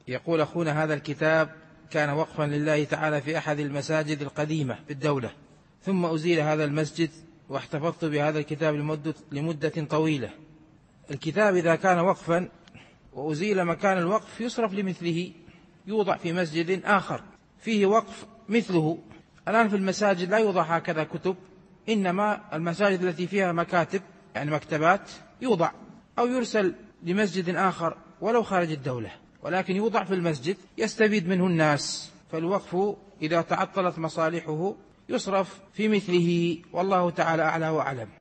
يقول أخونا: هذا الكتاب كان وقفا لله تعالى في أحد المساجد القديمة في الدولة، ثم أزيل هذا المسجد واحتفظت بهذا الكتاب لمدة طويلة. الكتاب إذا كان وقفا وأزيل مكان الوقف يصرف لمثله، يوضع في مسجد آخر فيه وقف مثله. الآن في المساجد لا يوضع هكذا كتب، إنما المساجد التي فيها مكاتب يعني مكتبات يوضع أو يرسل لمسجد آخر ولو خارج الدولة، ولكن يوضع في المسجد يستفيد منه الناس. فالوقف إذا تعطلت مصالحه يصرف في مثله، والله تعالى أعلى وأعلم.